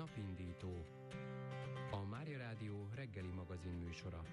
Napindító, a Mária Rádió reggeli magazin műsora.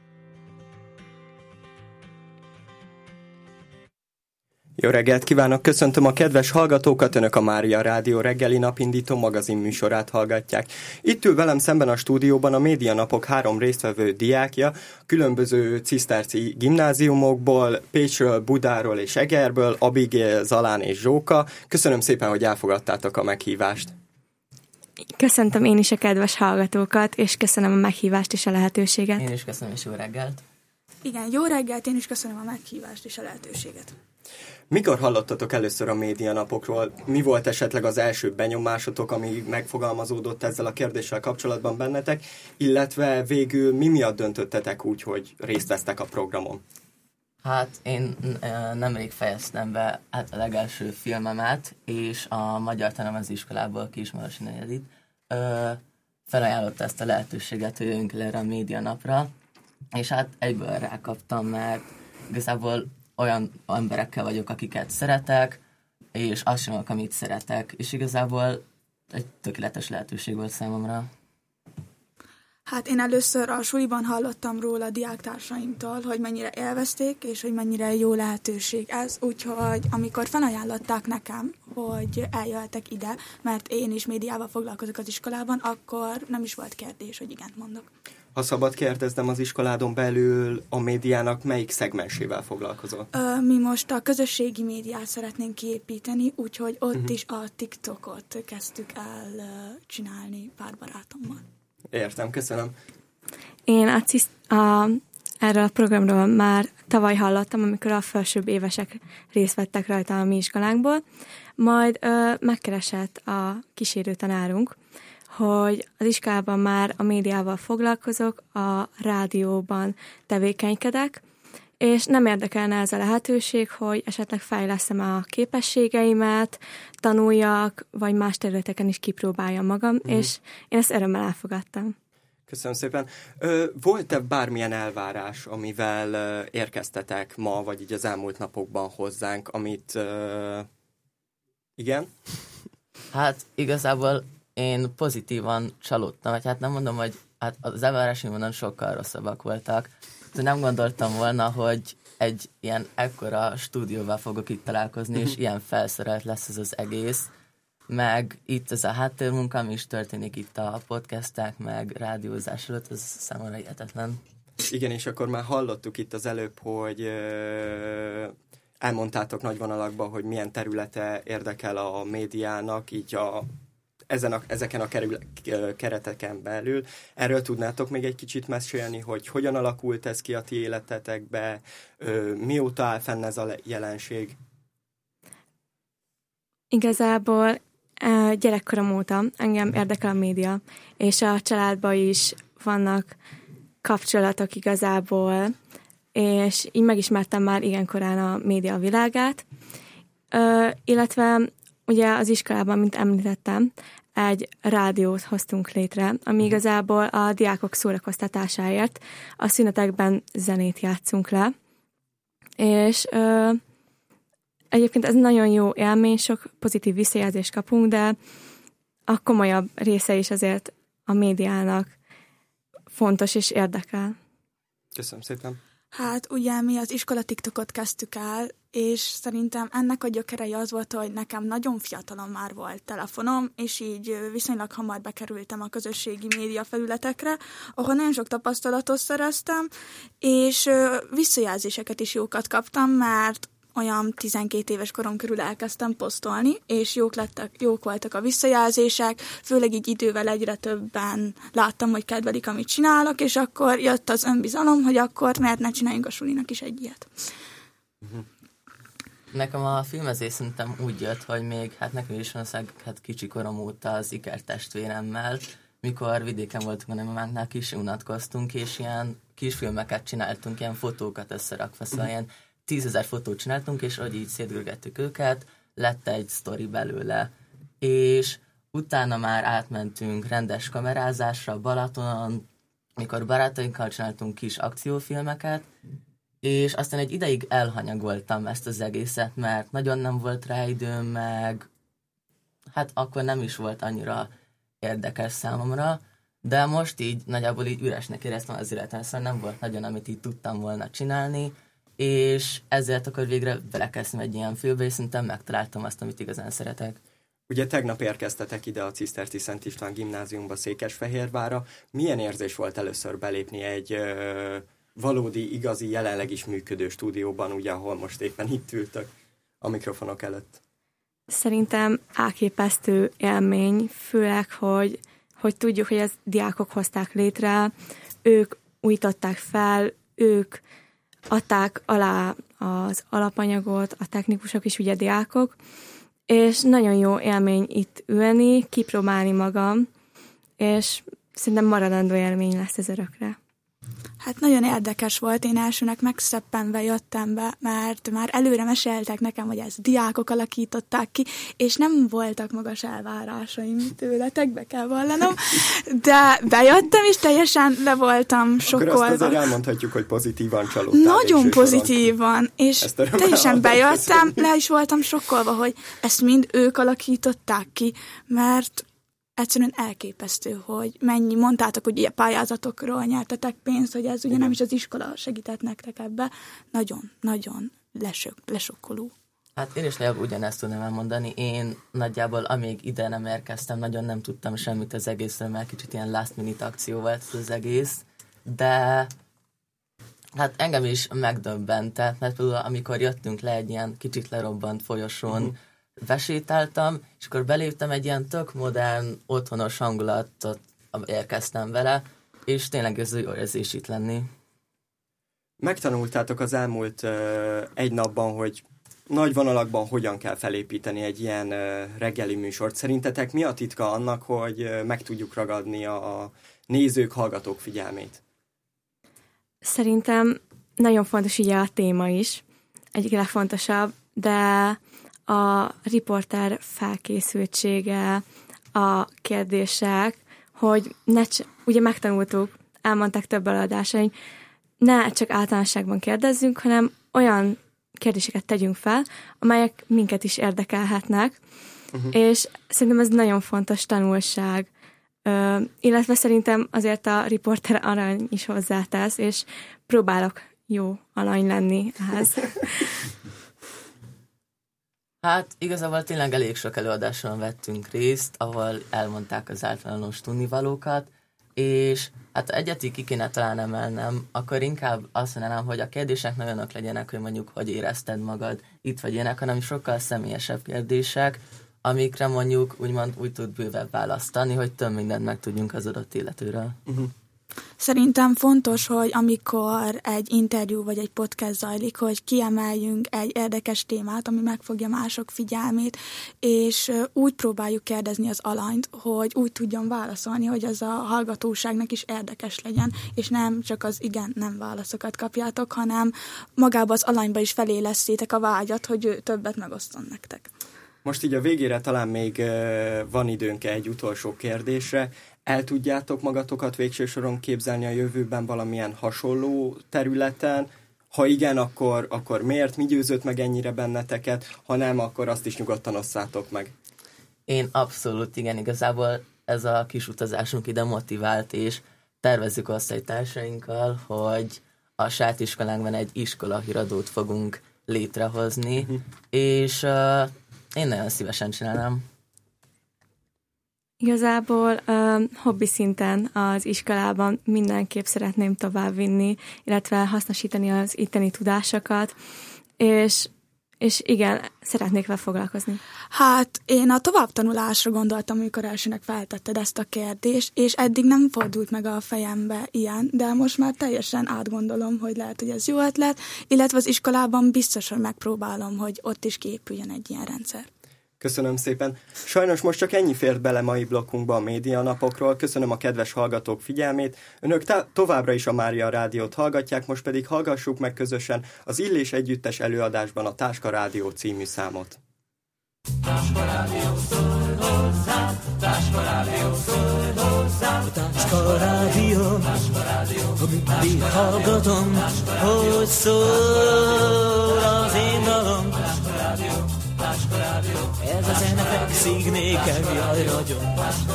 Jó reggelt kívánok, köszöntöm a kedves hallgatókat, Önök a Mária Rádió reggeli napindító magazin műsorát hallgatják. Itt ül velem szemben a stúdióban a Médianapok 3 résztvevő diákja, különböző ciszterci gimnáziumokból, Pécsről, Budáról és Egerből, Abigail, Zalán és Zsóka. Köszönöm szépen, hogy elfogadtátok a meghívást. Köszöntöm én is a kedves hallgatókat, és köszönöm a meghívást és a lehetőséget. Én is köszönöm, és jó reggelt. Igen, jó reggelt, én is köszönöm a meghívást és a lehetőséget. Mikor hallottatok először a médianapokról? Mi volt esetleg az első benyomásotok, ami megfogalmazódott ezzel a kérdéssel kapcsolatban bennetek, illetve végül mi miatt döntöttetek úgy, hogy részt vesztek a programon? Hát én nemrég fejeztem be a legelső filmemet, és a Magyar Tanározási Iskolából Kismarosi negyedik felajánlotta ezt a lehetőséget, hogy jöjjünk el erre a médianapra, és hát egyből rákaptam, mert igazából olyan emberekkel vagyok, akiket szeretek, és azt csinálok, amit szeretek, és igazából egy tökéletes lehetőség volt számomra. Hát én először a suliban hallottam róla a diáktársaimtól, hogy mennyire élvezték, és hogy mennyire jó lehetőség ez, úgyhogy amikor felajánlották nekem, hogy eljöhetek ide, mert én is médiával foglalkozok az iskolában, akkor nem is volt kérdés, hogy igent mondok. Ha szabad kérdeznem, az iskoládon belül a médiának melyik szegmensével foglalkozol? Mi most a közösségi médiát szeretnénk kiépíteni, úgyhogy ott is a TikTokot kezdtük el csinálni pár barátommal. Értem, köszönöm. Én erről a programról már tavaly hallottam, amikor a felsőbb évesek részt vettek rajta a mi iskolánkból, majd megkeresett a kísérő tanárunk, hogy az iskolában már a médiával foglalkozok, a rádióban tevékenykedek, és nem érdekelne ez a lehetőség, hogy esetleg fejleszem a képességeimet, tanuljak, vagy más területeken is kipróbáljam magam, és én ezt örömmel elfogadtam. Köszönöm szépen. Volt-e bármilyen elvárás, amivel érkeztetek ma, vagy így az elmúlt napokban hozzánk, amit... Igen? Hát igazából én pozitívan csalódtam, vagy hát nem mondom, hogy hát az elvárásaimon sokkal rosszabbak voltak. Nem gondoltam volna, hogy egy ilyen ekkora stúdióval fogok itt találkozni, és ilyen felszerelt lesz ez az egész. Meg itt ez a háttérmunka, ami is történik itt a podcasták, meg rádiózás előtt, ez számomra hihetetlen. Igen, és akkor már hallottuk itt az előbb, hogy elmondtátok nagy vonalakban, hogy milyen területe érdekel a médiának, így ezeken a kereteken belül. Erről tudnátok még egy kicsit mesélni, hogy hogyan alakult ez ki a ti életetekbe, mióta áll fenn ez a jelenség? Igazából gyerekkorom óta engem érdekel a média, és a családban is vannak kapcsolatok igazából, és így megismertem már igen korán a média világát, illetve ugye az iskolában, mint említettem, egy rádiót hoztunk létre, ami igazából a diákok szórakoztatásáért a szünetekben zenét játszunk le, és egyébként ez nagyon jó élmény, sok pozitív visszajelzést kapunk, de a komolyabb része is azért a médiának fontos és érdekel. Köszönöm szépen. Hát ugye mi az iskola TikTokot kezdtük el, és szerintem ennek a gyökerei az volt, hogy nekem nagyon fiatalon már volt telefonom, és így viszonylag hamar bekerültem a közösségi média felületekre, ahol nagyon sok tapasztalatot szereztem, és visszajelzéseket is jókat kaptam, mert olyan 12 éves korom körül elkezdtem posztolni, és jók voltak a visszajelzések, főleg így idővel egyre többen láttam, hogy kedvelik, amit csinálok, és akkor jött az önbizalom, hogy akkor miért ne csináljunk a sulinak is egy ilyet. Nekem a filmezés szerintem úgy jött, hogy még, hát nekem is van kicsi korom óta az ikertestvéremmel, mikor vidéken voltunk a nagymamánknál, kis unatkoztunk, és ilyen kisfilmeket csináltunk, ilyen fotókat összerakva, szóval ilyen 10 000 fotót csináltunk, és ahogy így szétgörgettük őket, lett egy sztori belőle. És utána már átmentünk rendes kamerázásra Balatonon, mikor barátainkkal csináltunk kis akciófilmeket, és aztán egy ideig elhanyagoltam ezt az egészet, mert nagyon nem volt rá időm, meg hát akkor nem is volt annyira érdekes számomra, de most így nagyjából így üresnek éreztem az életem, szóval nem volt nagyon, amit így tudtam volna csinálni, és ezért akkor végre belekezdtem egy ilyen filmbe, és szerintem megtaláltam azt, amit igazán szeretek. Ugye tegnap érkeztetek ide a Ciszterci Szent István gimnáziumba Székesfehérvárra. Milyen érzés volt először belépni egy valódi, igazi, jelenleg is működő stúdióban, ugye, ahol most éppen itt ültök a mikrofonok előtt? Szerintem elképesztő élmény, főleg, hogy tudjuk, hogy az diákok hozták létre, ők újították fel, ők adták alá az alapanyagot, a technikusok is ugye diákok, és nagyon jó élmény itt ülni, kipróbálni magam, és szerintem maradandó élmény lesz ez örökre. Hát nagyon érdekes volt, én elsőnek megszeppenve jöttem be, mert már előre meséltek nekem, hogy ezt diákok alakították ki, és nem voltak magas elvárásaim tőletek, be kell vallanom, de bejöttem, és teljesen le voltam sokkolva. Akkor azt azért elmondhatjuk, hogy pozitívan csalódtál. Nagyon pozitívan, és teljesen bejöttem, le is voltam sokkolva, hogy ezt mind ők alakították ki, mert egyszerűen elképesztő, hogy mennyi, mondtátok, hogy ilyen pályázatokról nyertetek pénzt, hogy ez ugye nem is az iskola segített nektek ebbe. Nagyon lesokkoló. Hát én is nagyjából ugyanezt tudnám elmondani. Én nagyjából, amíg ide nem érkeztem, nagyon nem tudtam semmit az egészről, mert kicsit ilyen last minute akció volt az egész, de hát engem is megdöbbentett, mert például amikor jöttünk le egy ilyen kicsit lerobbant folyosón, besétáltam, és akkor beléptem egy ilyen tök modern, otthonos hangulatot, érkeztem vele, és tényleg ez jó érzés itt lenni. Megtanultátok az elmúlt egy napban, hogy nagy vonalakban hogyan kell felépíteni egy ilyen reggeli műsort. Szerintetek mi a titka annak, hogy meg tudjuk ragadni a nézők, hallgatók figyelmét? Szerintem nagyon fontos ugye a téma is, egyik legfontosabb, de a riporter felkészültsége, a kérdések, hogy ugye megtanultuk, elmondták több előadásaink, ne csak általánosságban kérdezzünk, hanem olyan kérdéseket tegyünk fel, amelyek minket is érdekelhetnek, és szerintem ez nagyon fontos tanulság, illetve szerintem azért a riporter arany is hozzátesz, és próbálok jó alany lenni ehhez. Hát igazából tényleg elég sok előadáson vettünk részt, ahol elmondták az általános tudnivalókat, és hát egyetig ki kéne talán emelnem, akkor inkább azt mondanám, hogy a kérdések ne olyanok legyenek, hogy mondjuk, hogy érezted magad itt vagy ilyenek, hanem sokkal személyesebb kérdések, amikre mondjuk úgymond úgy tud bővebb választani, hogy több mindent megtudjunk az adott illetőről. Szerintem fontos, hogy amikor egy interjú vagy egy podcast zajlik, hogy kiemeljünk egy érdekes témát, ami megfogja mások figyelmét, és úgy próbáljuk kérdezni az alanyt, hogy úgy tudjon válaszolni, hogy az a hallgatóságnak is érdekes legyen, és nem csak az igen-nem válaszokat kapjátok, hanem magába az alanyba is felélesztétek a vágyat, hogy ő többet megoszton nektek. Most így a végére talán még van időnk egy utolsó kérdésre. El tudjátok magatokat végső soron képzelni a jövőben valamilyen hasonló területen? Ha igen, akkor miért? Mi győzött meg ennyire benneteket? Ha nem, akkor azt is nyugodtan osszátok meg. Én abszolút igen, igazából ez a kis utazásunk ide motivált, és tervezzük osztálytársainkkal, hogy a saját iskolánkban egy iskolahíradót fogunk létrehozni, és én nagyon szívesen csinálnám. Igazából hobbi szinten az iskolában mindenképp szeretném továbbvinni, illetve hasznosítani az itteni tudásokat, és igen, szeretnék vele foglalkozni. Hát én a továbbtanulásra gondoltam, amikor elsőnek feltetted ezt a kérdést, és eddig nem fordult meg a fejembe ilyen, de most már teljesen átgondolom, hogy lehet, hogy ez jó ötlet, illetve az iskolában biztos, hogy megpróbálom, hogy ott is kiépüljön egy ilyen rendszer. Köszönöm szépen. Sajnos most csak ennyi fért bele mai blokkunkba a médianapokról. Köszönöm a kedves hallgatók figyelmét. Önök továbbra is a Mária Rádiót hallgatják, most pedig hallgassuk meg közösen az Illés együttes előadásban a Táska Rádió című számot. Táska Rádió szól hozzá, Táska Rádió szól hozzá, Táska Rádió, amit hallgatom, hogy szól az én dalom. Táska Rádió, Táska Rádió. Ez a zene fekszik nékem, jaj, ragyog.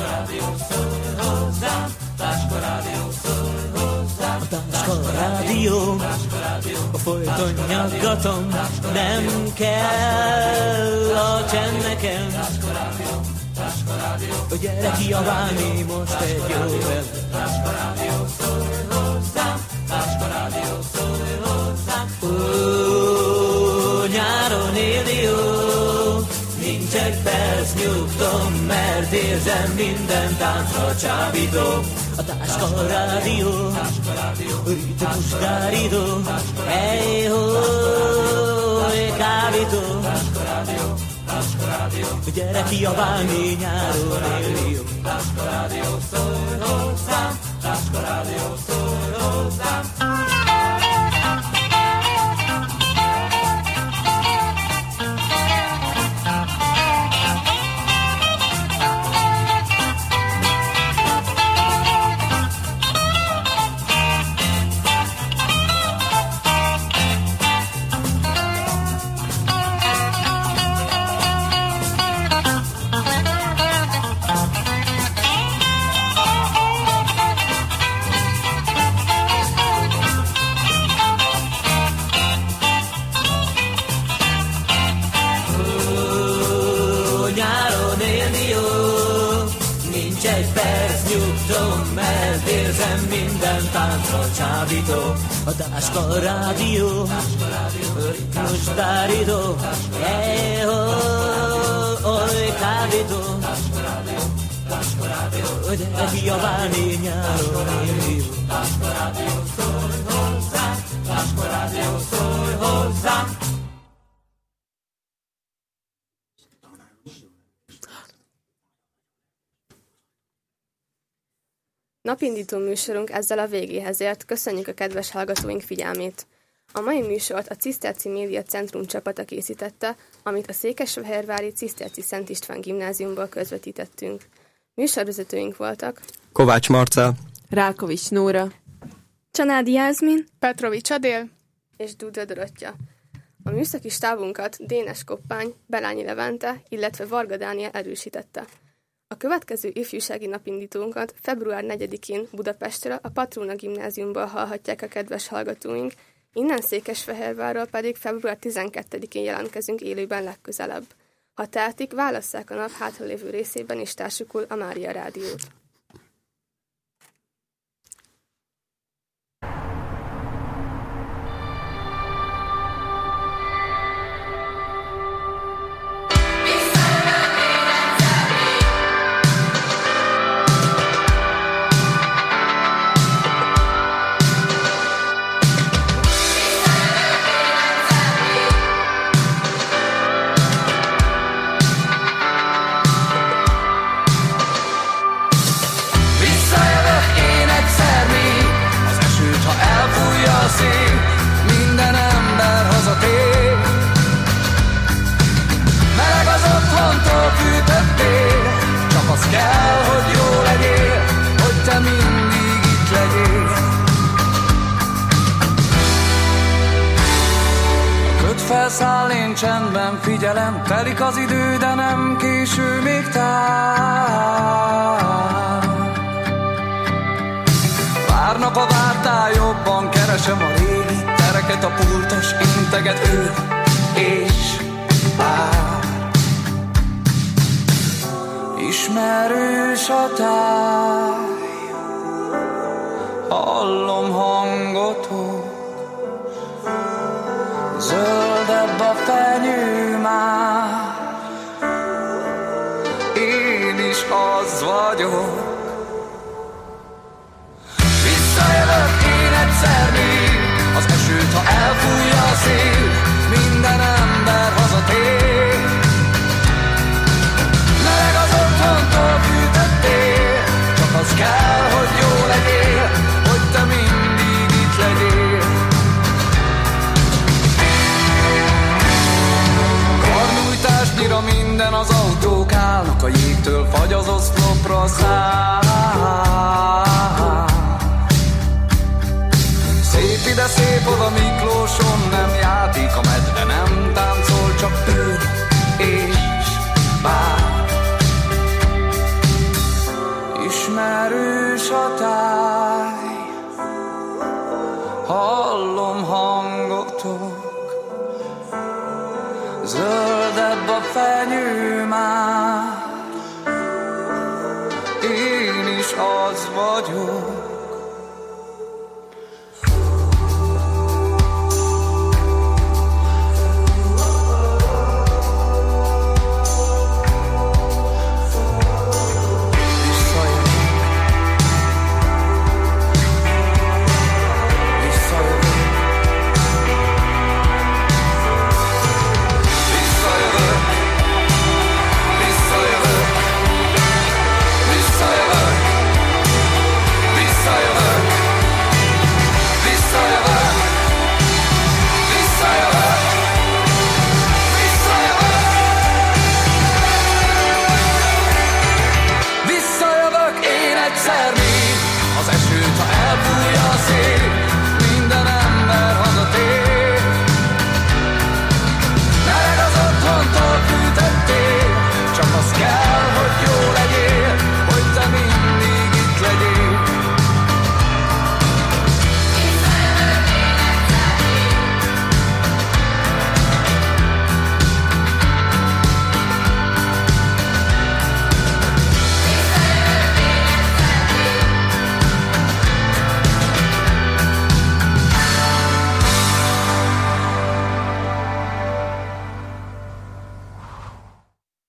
A Táska Rádió, a folyton nyaggatom, nem kell a csend nekem. A gyere kiabálni most egy jó vele. Nyáron élni jó, nincs egy perc nyugtom, mert érzem minden táncra csábító. A Táska Rádió, ritmus gárító, ejjholy kábító. Gyere kiabálni nyáron élni jó. Táska Rádió, szólj hozzám, Táska Rádió, szólj hozzám. Minden táncra csábító, a Táska Rádió, ritmus tárító, ejjholy kábító. Gyere kiabálni nyáron élni jó. Táska Rádió, szólj hozzám, Táska Rádió, szólj hozzám. Napindító műsorunk ezzel a végéhez ért, köszönjük a kedves hallgatóink figyelmét. A mai műsort a Ciszterci Média Centrum csapata készítette, amit a székesfehérvári Ciszterci Szent István Gimnáziumból közvetítettünk. Műsorvezetőink voltak Kovács Marcell, Rákovics Nóra, Csanádi Jászmin, Petrovics Adél és Duda Dorottya. A műszaki stábunkat Dénes Koppány, Belányi Levente, illetve Varga Dániel erősítette. A következő ifjúsági napindítónkat február 4-én Budapestről a Patróna Gimnáziumból hallhatják a kedves hallgatóink, innen Székesfehérvárról pedig február 12-én jelentkezünk élőben legközelebb. Ha tehetik, válasszák a nap hátralévő részében és társukul a Mária Rádiót. Minden ember hazatér. Meleg az otthontól fűtöttél, csak az kell, hogy jó legyél, hogy te mindig itt legyél. A köt felszáll, én csendben figyelem, telik az idő, de nem késő még tár. Várnak a vártál, jobban keresem a régi tereket, a pultos integet ő és vár. Ismerős a táj, hallom hangotok, zöldebb a fenyő már, én is az vagyok. Visszajövök én egyszer még, az esőt, ha elfújja a szél, minden ember hazatér. Meleg az otthontól fűtöttél, csak az kell, hogy jó legyél, hogy te mindig itt legyél. Karnyújtásnyira minden az autók állnak, a jégtől fagy az oszlopra száll. Szép ide, szép oda, Miklóson nem játék, a medve nem táncol, csak ő és az vagyok.